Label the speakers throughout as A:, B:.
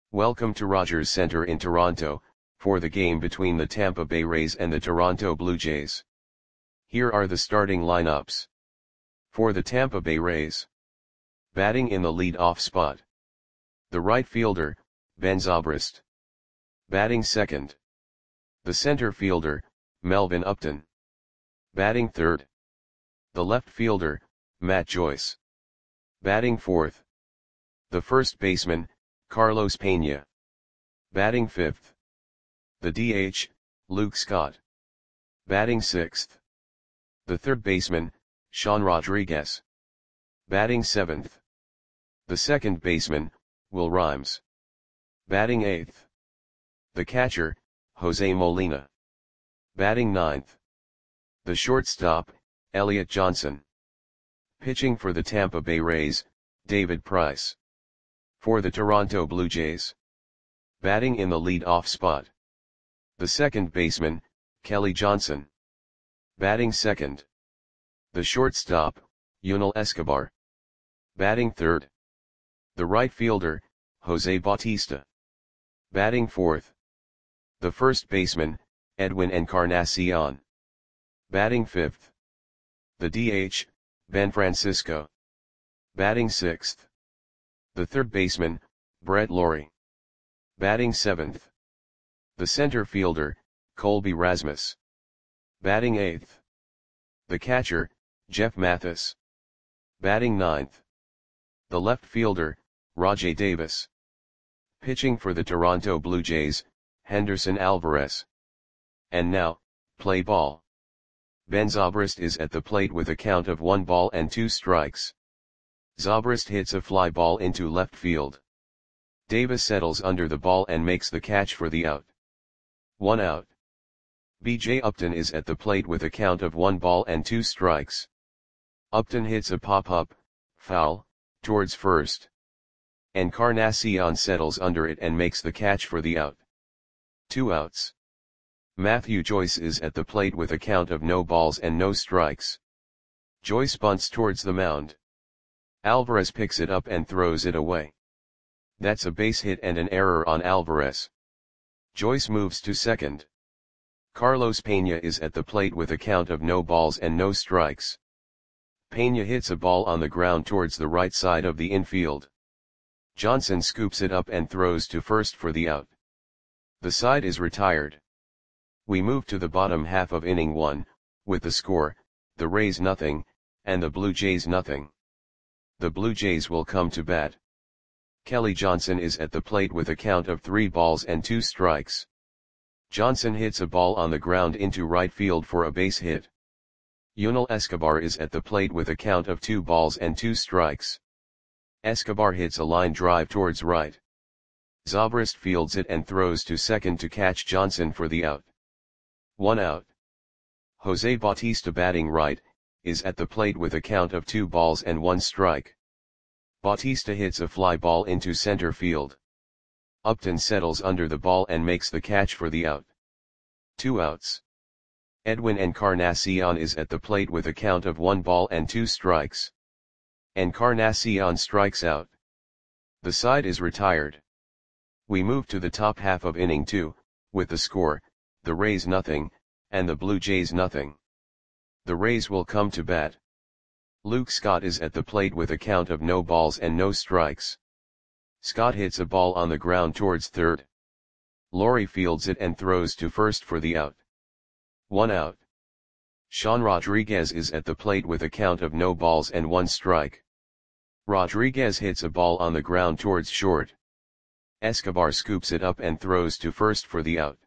A: Welcome to Rogers Centre in Toronto, for the game between the Tampa Bay Rays and the Toronto Blue Jays. Here are the starting lineups. For the Tampa Bay Rays. Batting in the lead-off spot. The right fielder, Ben Zobrist. Batting second. The center fielder, Melvin Upton. Batting third. The left fielder, Matt Joyce. Batting fourth. The first baseman, Carlos Pena. Batting fifth. The DH, Luke Scott. Batting sixth. The third baseman, Sean Rodriguez. Batting seventh. The second baseman, Will Rhymes. Batting eighth. The catcher, Jose Molina. Batting ninth. The shortstop, Elliot Johnson. Pitching for the Tampa Bay Rays, David Price. For the Toronto Blue Jays. Batting in the lead-off spot. The second baseman, Kelly Johnson. Batting second. The shortstop, Yunel Escobar. Batting third. The right fielder, Jose Bautista. Batting fourth. The first baseman, Edwin Encarnacion. Batting fifth. The DH, Ben Francisco. Batting sixth. The third baseman, Brett Lawrie. Batting seventh. The center fielder, Colby Rasmus. Batting eighth. The catcher, Jeff Mathis. Batting ninth. The left fielder, Rajai Davis. Pitching for the Toronto Blue Jays, Henderson Alvarez. And now, play ball. Ben Zobrist is at the plate with a count of 1-2 strikes. Zobrist hits a fly ball into left field. Davis settles under the ball and makes the catch for the out. 1 out. B.J. Upton is at the plate with a count of 1-2 strikes. Upton hits a pop-up, foul, towards first. Encarnacion settles under it and makes the catch for the out. 2 outs. Matthew Joyce is at the plate with a count of no balls and no strikes. Joyce bunts towards the mound. Alvarez picks it up and throws it away. That's a base hit and an error on Alvarez. Joyce moves to second. Carlos Pena is at the plate with a count of no balls and no strikes. Pena hits a ball on the ground towards the right side of the infield. Johnson scoops it up and throws to first for the out. The side is retired. We move to the bottom half of inning 1, with the score, the Rays nothing, and the Blue Jays nothing. The Blue Jays will come to bat. Kelly Johnson is at the plate with a count of 3-2 strikes. Johnson hits a ball on the ground into right field for a base hit. Yunel Escobar is at the plate with a count of 2-2 strikes. Escobar hits a line drive towards right. Zobrist fields it and throws to second to catch Johnson for the out. 1 out. Jose Bautista batting right, is at the plate with a count of 2-1 strike. Bautista hits a fly ball into center field. Upton settles under the ball and makes the catch for the out. 2 outs. Edwin Encarnacion is at the plate with a count of 1-2 strikes. Encarnacion strikes out. The side is retired. We move to the top half of inning 2, with the score, the Rays nothing, and the Blue Jays nothing. The Rays will come to bat. Luke Scott is at the plate with a count of no balls and no strikes. Scott hits a ball on the ground towards third. Lawrie fields it and throws to first for the out. 1 out. Sean Rodriguez is at the plate with a count of no balls and 1 strike. Rodriguez hits a ball on the ground towards short. Escobar scoops it up and throws to first for the out.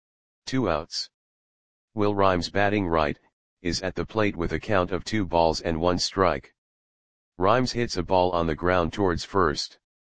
A: 2 outs. Will Rhymes batting right, is at the plate with a count of 2-1 strike. Rhymes hits a ball on the ground towards first.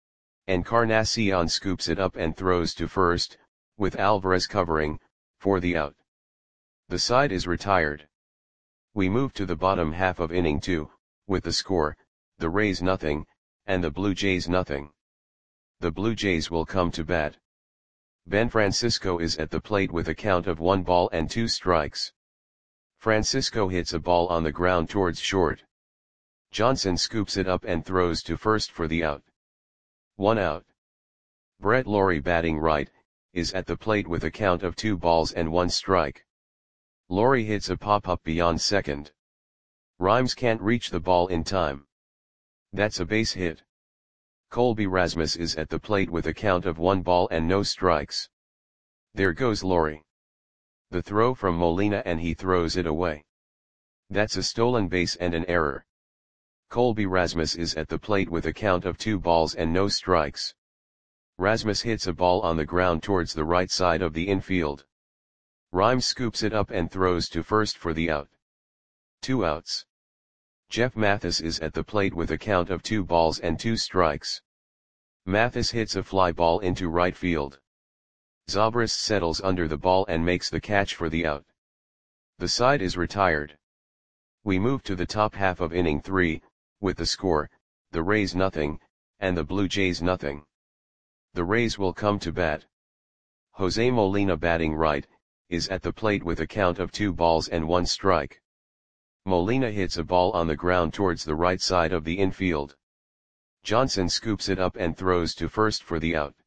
A: Encarnacion scoops it up and throws to first, with Alvarez covering, for the out. The side is retired. We move to the bottom half of inning 2, with the score, the Rays nothing, and the Blue Jays nothing. The Blue Jays will come to bat. Ben Francisco is at the plate with a count of 1-2 strikes. Francisco hits a ball on the ground towards short. Johnson scoops it up and throws to first for the out. 1 out. Brett Lawrie batting right, is at the plate with a count of 2 balls and 1 strike. Lawrie hits a pop-up beyond second. Rhymes can't reach the ball in time. That's a base hit. Colby Rasmus is at the plate with a count of 1 ball and no strikes. There goes Lawrie. The throw from Molina and he throws it away. That's a stolen base and an error. Colby Rasmus is at the plate with a count of 2 balls and no strikes. Rasmus hits a ball on the ground towards the right side of the infield. Rhymes scoops it up and throws to first for the out. 2 outs. Jeff Mathis is at the plate with a count of 2 balls and 2 strikes. Mathis hits a fly ball into right field. Zobrist settles under the ball and makes the catch for the out. The side is retired. We move to the top half of inning 3, with the score, the Rays nothing, and the Blue Jays nothing. The Rays will come to bat. Jose Molina batting right, is at the plate with a count of 2 balls and 1 strike. Molina hits a ball on the ground towards the right side of the infield. Johnson scoops it up and throws to first for the out.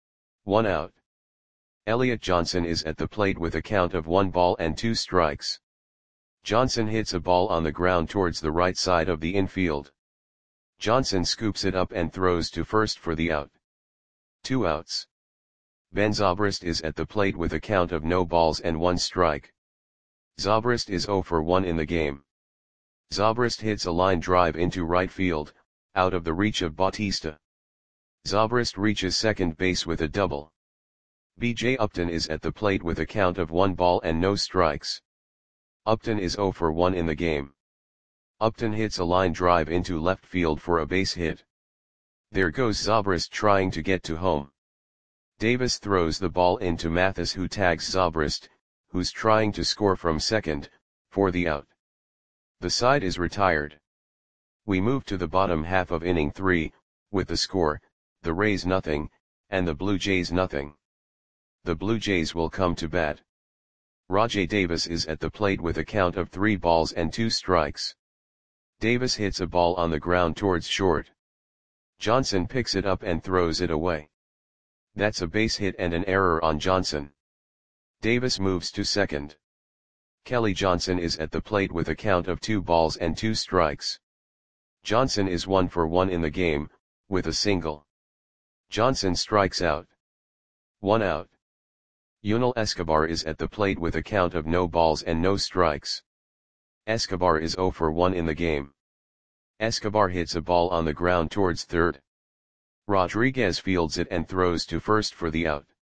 A: 1 out. Elliot Johnson is at the plate with a count of 1 ball and 2 strikes. Johnson hits a ball on the ground towards the right side of the infield. Johnson scoops it up and throws to first for the out. 2 outs. Ben Zobrist is at the plate with a count of no balls and 1 strike. Zobrist is 0 for 1 in the game. Zobrist hits a line drive into right field, out of the reach of Bautista. Zobrist reaches second base with a double. B.J. Upton is at the plate with a count of 1 ball and no strikes. Upton is 0 for 1 in the game. Upton hits a line drive into left field for a base hit. There goes Zobrist trying to get to home. Davis throws the ball into Mathis, who tags Zobrist, who's trying to score from second, for the out. The side is retired. We move to the bottom half of inning 3, with the score, the Rays nothing, and the Blue Jays nothing. The Blue Jays will come to bat. Rajai Davis is at the plate with a count of 3 balls and 2 strikes. Davis hits a ball on the ground towards short. Johnson picks it up and throws it away. That's a base hit and an error on Johnson. Davis moves to second. Kelly Johnson is at the plate with a count of 2 balls and 2 strikes. Johnson is 1 for 1 in the game, with a single. Johnson strikes out. 1 out. Yunel Escobar is at the plate with a count of no balls and no strikes. Escobar is 0 for 1 in the game. Escobar hits a ball on the ground towards third. Rodriguez fields it and throws to first for the out.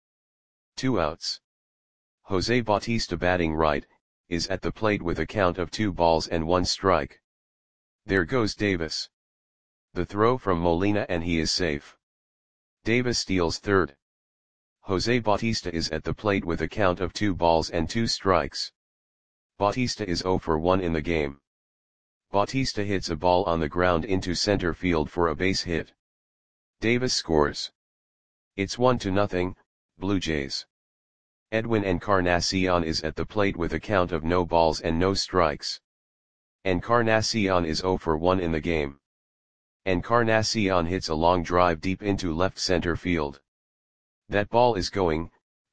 A: 2 outs. Jose Bautista batting right, is at the plate with a count of 2 balls and 1 strike. There goes Davis. The throw from Molina and he is safe. Davis steals third. Jose Bautista is at the plate with a count of 2 balls and 2 strikes. Bautista is 0 for 1 in the game. Bautista hits a ball on the ground into center field for a base hit. Davis scores. It's 1-0, Blue Jays. Edwin Encarnacion is at the plate with a count of no balls and no strikes. Encarnacion is 0 for 1 in the game. Encarnacion hits a long drive deep into left center field. That ball is gone.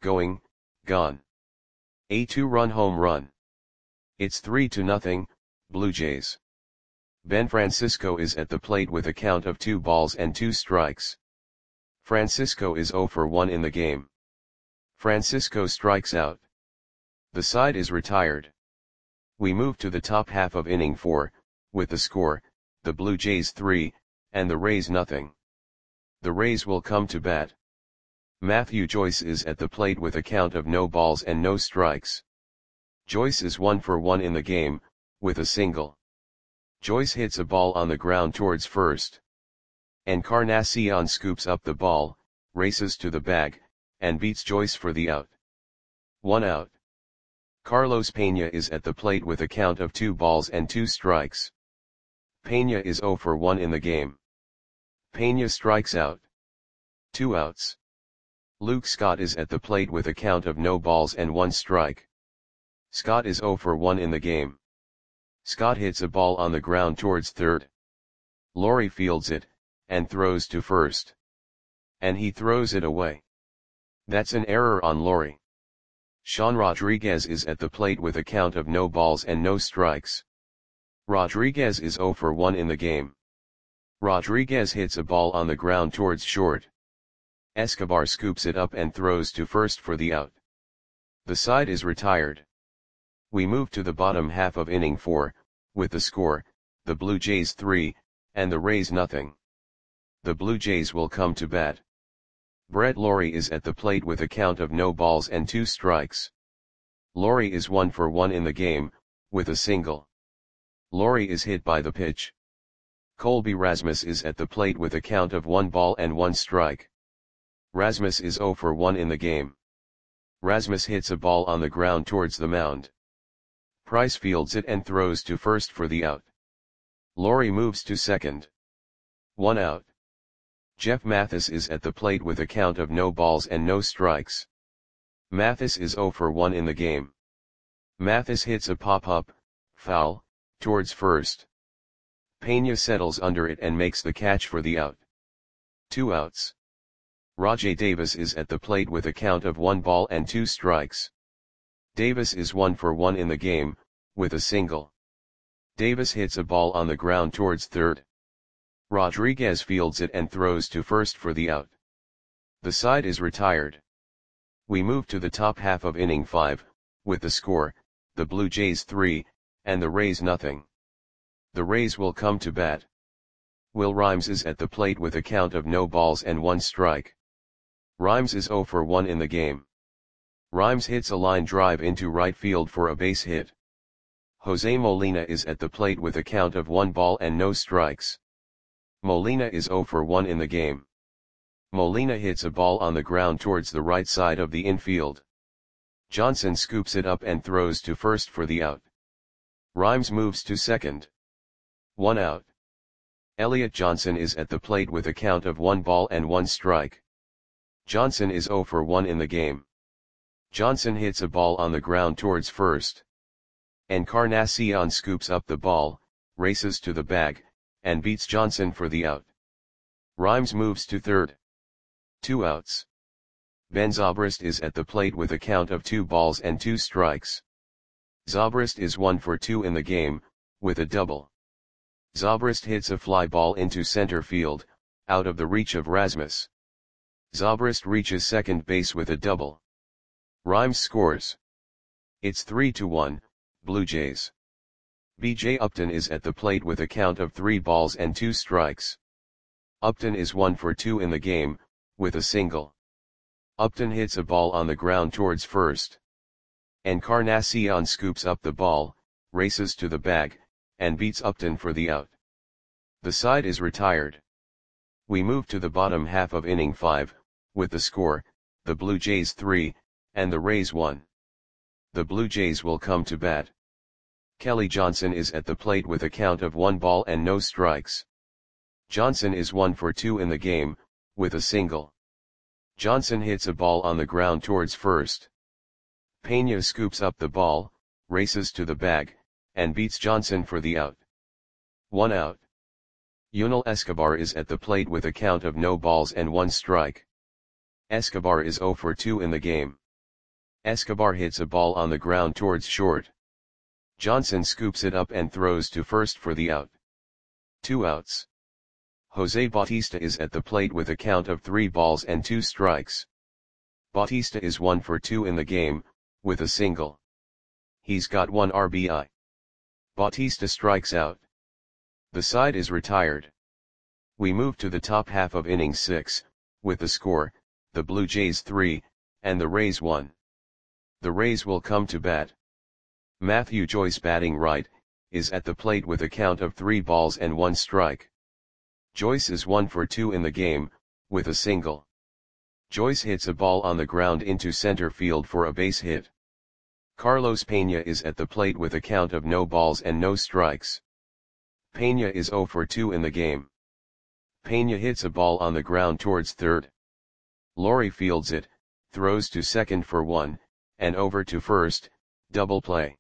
A: A 2-run home run. It's 3-0, Blue Jays. Ben Francisco is at the plate with a count of 2 balls and 2 strikes. Francisco is 0 for 1 in the game. Francisco strikes out. The side is retired. We move to the top half of inning 4, with the score, the Blue Jays 3, and the Rays nothing. The Rays will come to bat. Matthew Joyce is at the plate with a count of no balls and no strikes. Joyce is 1 for 1 in the game, with a single. Joyce hits a ball on the ground towards first. Encarnacion scoops up the ball, races to the bag, and beats Joyce for the out. 1 out. Carlos Pena is at the plate with a count of 2 balls and 2 strikes. Pena is 0 for 1 in the game. Pena strikes out. 2 outs. Luke Scott is at the plate with a count of no balls and 1 strike. Scott is 0 for 1 in the game. Scott hits a ball on the ground towards third. Lawrie fields it, and throws to first. And he throws it away. That's an error on Lori. Sean Rodriguez is at the plate with a count of no balls and no strikes. Rodriguez is 0 for 1 in the game. Rodriguez hits a ball on the ground towards short. Escobar scoops it up and throws to first for the out. The side is retired. We move to the bottom half of inning 4, with the score, the Blue Jays 3, and the Rays nothing. The Blue Jays will come to bat. Brett Lawrie is at the plate with a count of no balls and 2 strikes. Lawrie is 1 for 1 in the game, with a single. Lawrie is hit by the pitch. Colby Rasmus is at the plate with a count of 1 ball and 1 strike. Rasmus is 0 for 1 in the game. Rasmus hits a ball on the ground towards the mound. Price fields it and throws to first for the out. Lawrie moves to second. 1 out. Jeff Mathis is at the plate with a count of no balls and no strikes. Mathis is 0 for 1 in the game. Mathis hits a pop-up, foul, towards first. Pena settles under it and makes the catch for the out. 2 outs. Rajai Davis is at the plate with a count of 1 ball and 2 strikes. Davis is 1 for 1 in the game, with a single. Davis hits a ball on the ground towards third. Rodriguez fields it and throws to first for the out. The side is retired. We move to the top half of inning 5, with the score, the Blue Jays 3, and the Rays nothing. The Rays will come to bat. Will Rhymes is at the plate with a count of no balls and 1 strike. Rhymes is 0 for 1 in the game. Rhymes hits a line drive into right field for a base hit. Jose Molina is at the plate with a count of 1 ball and no strikes. Molina is 0 for 1 in the game. Molina hits a ball on the ground towards the right side of the infield. Johnson scoops it up and throws to first for the out. Rhymes moves to second. 1 out. Elliot Johnson is at the plate with a count of 1 ball and 1 strike. Johnson is 0 for 1 in the game. Johnson hits a ball on the ground towards first. Encarnacion scoops up the ball, races to the bag, and beats Johnson for the out. Rhymes moves to third. 2 outs. Ben Zobrist is at the plate with a count of 2 balls and 2 strikes. Zobrist is 1 for 2 in the game, with a double. Zobrist hits a fly ball into center field, out of the reach of Rasmus. Zobrist reaches second base with a double. Rhymes scores. It's 3-1, Blue Jays. B.J. Upton is at the plate with a count of 3 balls and 2 strikes. Upton is 1 for 2 in the game, with a single. Upton hits a ball on the ground towards first. Encarnacion scoops up the ball, races to the bag, and beats Upton for the out. The side is retired. We move to the bottom half of inning 5, with the score, the Blue Jays 3, and the Rays 1. The Blue Jays will come to bat. Kelly Johnson is at the plate with a count of 1 ball and no strikes. Johnson is 1 for 2 in the game, with a single. Johnson hits a ball on the ground towards first. Pena scoops up the ball, races to the bag, and beats Johnson for the out. 1 out. Yunel Escobar is at the plate with a count of no balls and 1 strike. Escobar is 0 for 2 in the game. Escobar hits a ball on the ground towards short. Johnson scoops it up and throws to first for the out. 2 outs. Jose Bautista is at the plate with a count of 3 balls and 2 strikes. Bautista is 1 for 2 in the game, with a single. He's got 1 RBI. Bautista strikes out. The side is retired. We move to the top half of inning 6, with the score, the Blue Jays 3, and the Rays 1. The Rays will come to bat. Matthew Joyce, batting right, is at the plate with a count of 3 balls and 1 strike. Joyce is 1 for 2 in the game, with a single. Joyce hits a ball on the ground into center field for a base hit. Carlos Pena is at the plate with a count of no balls and no strikes. Pena is 0 for 2 in the game. Pena hits a ball on the ground towards third. Lawrie fields it, throws to second for 1, and over to first, double play.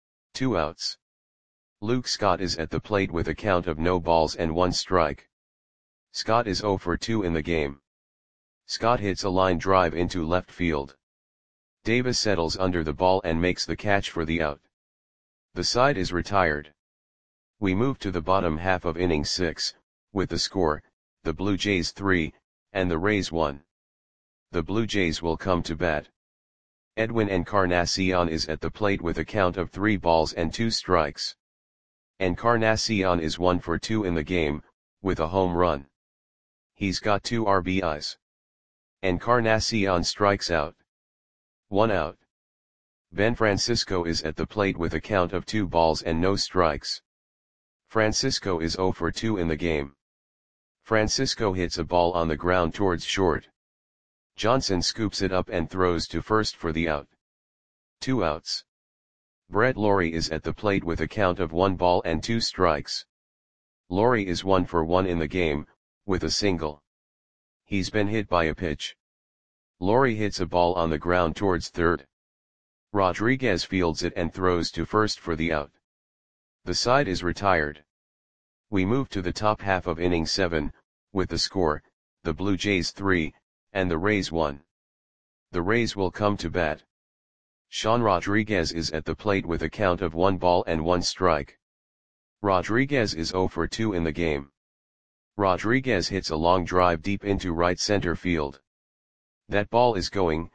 A: 2 outs. Luke Scott is at the plate with a count of no balls and 1 strike. Scott is 0 for 2 in the game. Scott hits a line drive into left field. Davis settles under the ball and makes the catch for the out. The side is retired. We move to the bottom half of inning 6, with the score, the Blue Jays 3, and the Rays 1. The Blue Jays will come to bat. Edwin Encarnacion is at the plate with a count of 3 balls and 2 strikes. Encarnacion is 1 for 2 in the game, with a home run. He's got 2 RBIs. Encarnacion strikes out. 1 out. Ben Francisco is at the plate with a count of 2 balls and no strikes. Francisco is 0 for 2 in the game. Francisco hits a ball on the ground towards short. Johnson scoops it up and throws to first for the out. 2 outs. Brett Lawrie is at the plate with a count of 1 ball and 2 strikes. Lawrie is 1 for 1 in the game, with a single. He's been hit by a pitch. Lawrie hits a ball on the ground towards third. Rodriguez fields it and throws to first for the out. The side is retired. We move to the top half of inning 7, with the score, the Blue Jays 3, and the Rays 1. The Rays will come to bat. Sean Rodriguez is at the plate with a count of 1 ball and 1 strike. Rodriguez is 0 for 2 in the game. Rodriguez hits a long drive deep into right center field. That ball is gone.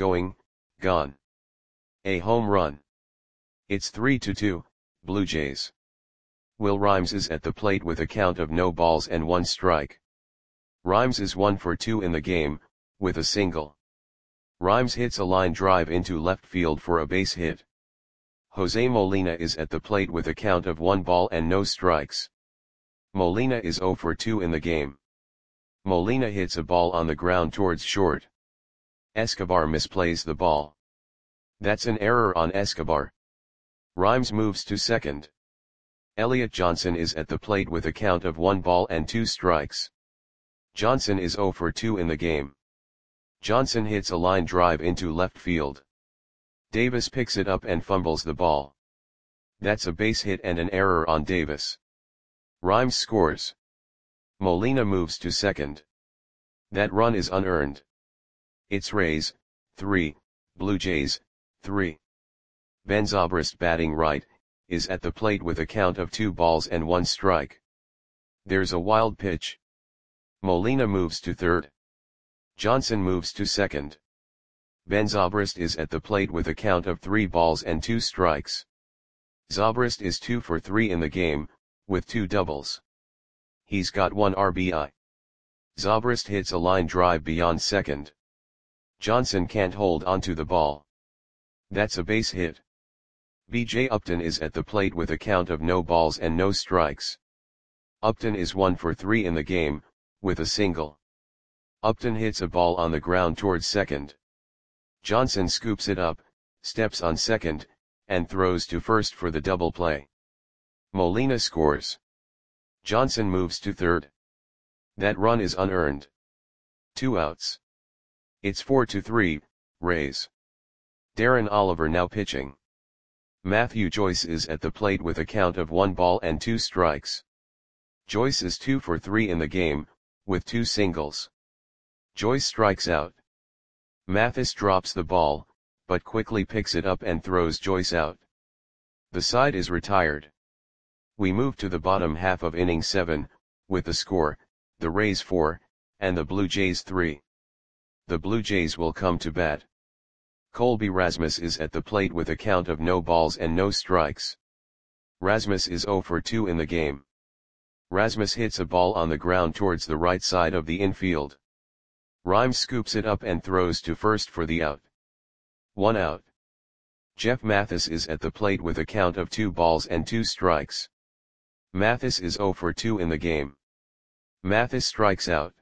A: A home run. It's 3-2, Blue Jays. Will Rhymes is at the plate with a count of no balls and 1 strike. Rhymes is 1 for 2 in the game, with a single. Rhymes hits a line drive into left field for a base hit. Jose Molina is at the plate with a count of 1 ball and no strikes. Molina is 0 for 2 in the game. Molina hits a ball on the ground towards short. Escobar misplays the ball. That's an error on Escobar. Rhymes moves to second. Elliot Johnson is at the plate with a count of 1 ball and 2 strikes. Johnson is 0 for 2 in the game. Johnson hits a line drive into left field. Davis picks it up and fumbles the ball. That's a base hit and an error on Davis. Rhymes scores. Molina moves to second. That run is unearned. It's Rays, 3, Blue Jays, 3. Ben Zobrist, batting right, is at the plate with a count of 2 balls and 1 strike. There's a wild pitch. Molina moves to third. Johnson moves to second. Ben Zobrist is at the plate with a count of 3 balls and 2 strikes. Zobrist is 2 for 3 in the game, with 2 doubles. He's got 1 RBI. Zobrist hits a line drive beyond second. Johnson can't hold onto the ball. That's a base hit. B.J. Upton is at the plate with a count of no balls and no strikes. Upton is 1 for 3 in the game, with a single. Upton hits a ball on the ground towards second. Johnson scoops it up, steps on second, and throws to first for the double play. Molina scores. Johnson moves to third. That run is unearned. 2 outs. It's 4-3, Rays. Darren Oliver now pitching. Matthew Joyce is at the plate with a count of 1 ball and 2 strikes. Joyce is 2 for 3 in the game, with 2 singles. Joyce strikes out. Mathis drops the ball, but quickly picks it up and throws Joyce out. The side is retired. We move to the bottom half of inning 7, with the score, the Rays 4, and the Blue Jays 3. The Blue Jays will come to bat. Colby Rasmus is at the plate with a count of no balls and no strikes. Rasmus is 0 for 2 in the game. Rasmus hits a ball on the ground towards the right side of the infield. Rhymes scoops it up and throws to first for the out. 1 out. Jeff Mathis is at the plate with a count of 2 balls and 2 strikes. Mathis is 0 for 2 in the game. Mathis strikes out.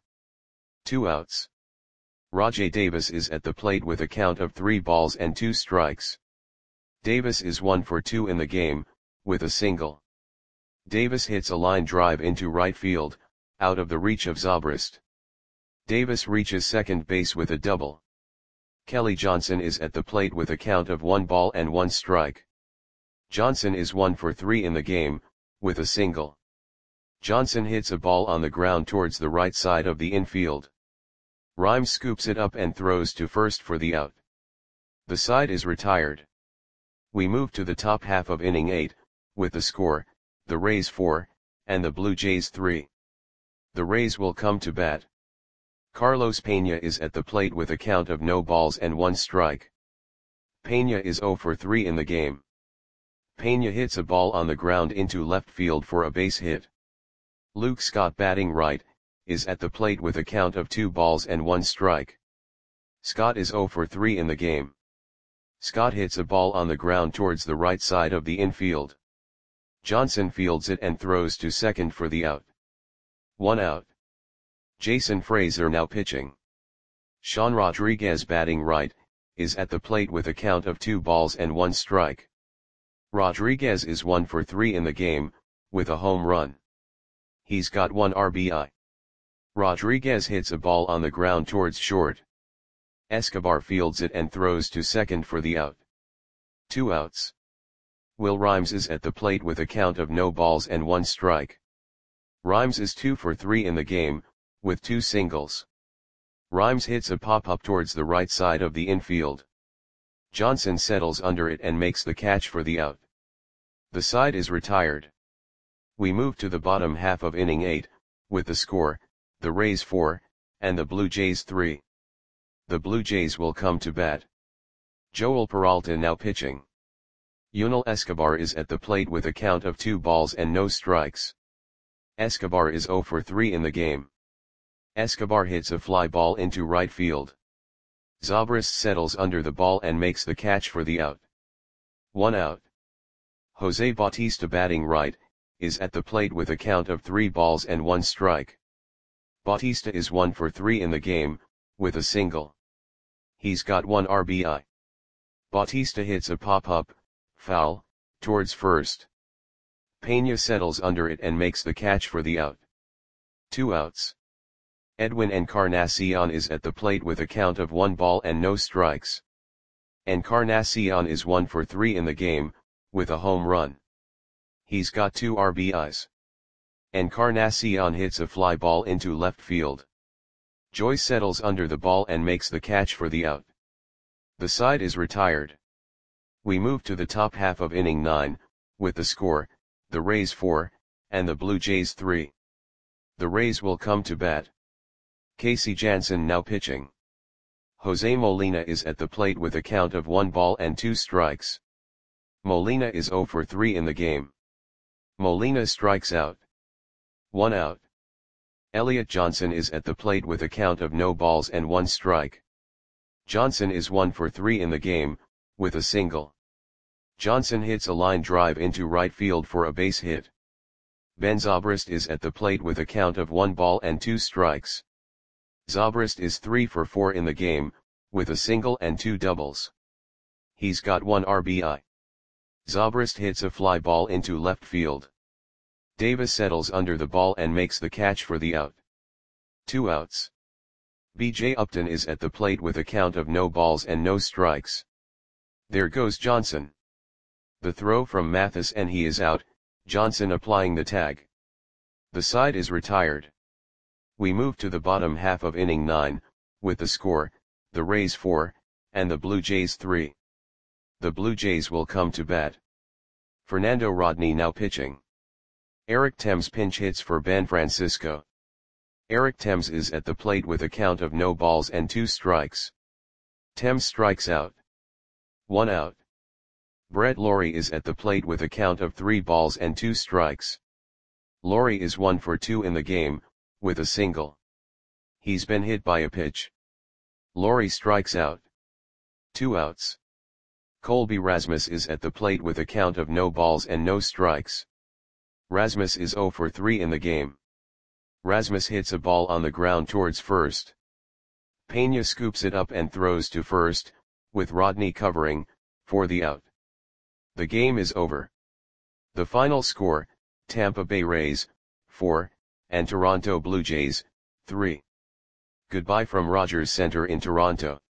A: 2 outs. Rajai Davis is at the plate with a count of 3 balls and 2 strikes. Davis is 1 for 2 in the game, with a single. Davis hits a line drive into right field, out of the reach of Zobrist. Davis reaches second base with a double. Kelly Johnson is at the plate with a count of 1 ball and 1 strike. Johnson is 1 for 3 in the game, with a single. Johnson hits a ball on the ground towards the right side of the infield. Rhymes scoops it up and throws to first for the out. The side is retired. We move to the top half of inning 8, with the score, the Rays 4, and the Blue Jays 3. The Rays will come to bat. Carlos Peña is at the plate with a count of no balls and 1 strike. Peña is 0 for 3 in the game. Peña hits a ball on the ground into left field for a base hit. Luke Scott, batting right, is at the plate with a count of 2 balls and 1 strike. Scott is 0 for 3 in the game. Scott hits a ball on the ground towards the right side of the infield. Johnson fields it and throws to second for the out. 1 out. Jason Frazier now pitching. Sean Rodriguez, batting right, is at the plate with a count of 2 balls and 1 strike. Rodriguez is 1 for 3 in the game, with a home run. He's got 1 RBI. Rodriguez hits a ball on the ground towards short. Escobar fields it and throws to second for the out. 2 outs. Will Rhymes is at the plate with a count of no balls and 1 strike. Rhymes is 2 for 3 in the game, with 2 singles. Rhymes hits a pop-up towards the right side of the infield. Johnson settles under it and makes the catch for the out. The side is retired. We move to the bottom half of inning 8, with the score, the Rays 4, and the Blue Jays 3. The Blue Jays will come to bat. Joel Peralta now pitching. Yunel Escobar is at the plate with a count of 2 balls and no strikes. Escobar is 0 for 3 in the game. Escobar hits a fly ball into right field. Zobrist settles under the ball and makes the catch for the out. 1 out. Jose Bautista, batting right, is at the plate with a count of 3 balls and 1 strike. Bautista is 1 for 3 in the game, with a single. He's got 1 RBI. Bautista hits a pop-up, foul, towards first. Peña settles under it and makes the catch for the out. 2 outs. Edwin Encarnacion is at the plate with a count of 1 ball and no strikes. Encarnacion is 1 for 3 in the game, with a home run. He's got 2 RBIs. Encarnacion hits a fly ball into left field. Joyce settles under the ball and makes the catch for the out. The side is retired. We move to the top half of inning 9, with the score, the Rays 4, and the Blue Jays 3. The Rays will come to bat. Casey Janssen now pitching. Jose Molina is at the plate with a count of 1 ball and 2 strikes. Molina is 0 for 3 in the game. Molina strikes out. 1 out. Elliot Johnson is at the plate with a count of no balls and 1 strike. Johnson is 1 for 3 in the game, with a single. Johnson hits a line drive into right field for a base hit. Ben Zobrist is at the plate with a count of 1 ball and 2 strikes. Zobrist is 3 for 4 in the game, with a single and 2 doubles. He's got 1 RBI. Zobrist hits a fly ball into left field. Davis settles under the ball and makes the catch for the out. 2 outs. B.J. Upton is at the plate with a count of no balls and no strikes. There goes Johnson. The throw from Mathis and he is out, Johnson applying the tag. The side is retired. We move to the bottom half of inning 9, with the score, the Rays 4, and the Blue Jays 3. The Blue Jays will come to bat. Fernando Rodney now pitching. Eric Thames pinch hits for Ben Francisco. Eric Thames is at the plate with a count of no balls and 2 strikes. Thames strikes out. 1 out. Brett Lawrie is at the plate with a count of 3 balls and 2 strikes. Lawrie is 1 for 2 in the game, with a single. He's been hit by a pitch. Lawrie strikes out. 2 outs. Colby Rasmus is at the plate with a count of no balls and no strikes. Rasmus is 0 for 3 in the game. Rasmus hits a ball on the ground towards first. Peña scoops it up and throws to first, with Rodney covering, for the out. The game is over. The final score, Tampa Bay Rays, 4, and Toronto Blue Jays, 3. Goodbye from Rogers Centre in Toronto.